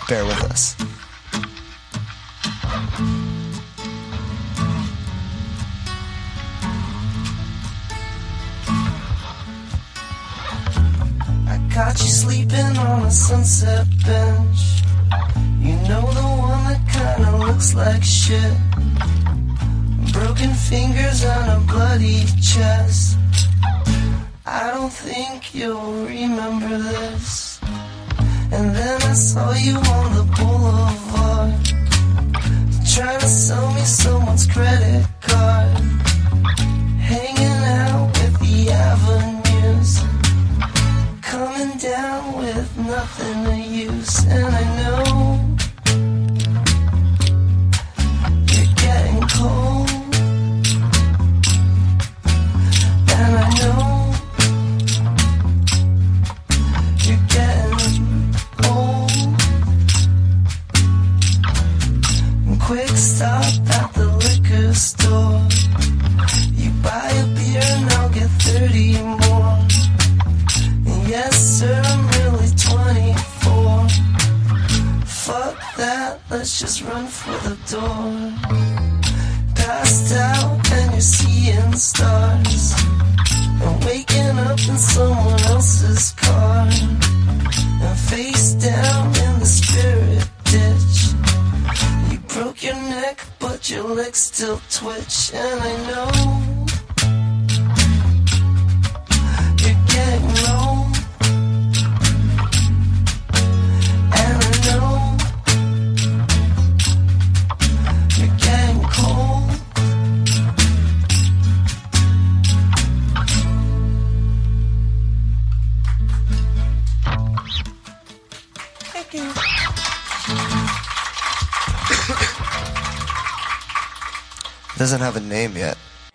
bear with us. Got you sleeping on a sunset bench. You know the one that kinda looks like shit. Broken fingers on a bloody chest. I don't think you'll remember this. And then I saw you on the boulevard, trying to sell me someone's credit card, hanging out with the avenues, coming down with nothing to use. And I know you're getting cold, and I know you're getting old. Quick stop at the liquor store. You buy a beer and I'll get 30 more. Yes, sir, I'm really 24. Fuck that, let's just run for the door. Passed out and you're seeing stars, and waking up in someone else's car, and face down in the spirit ditch. You broke your neck, but your legs still twitch. And I know you're getting low, and I know you're getting cold. Thank you. It doesn't have a name yet.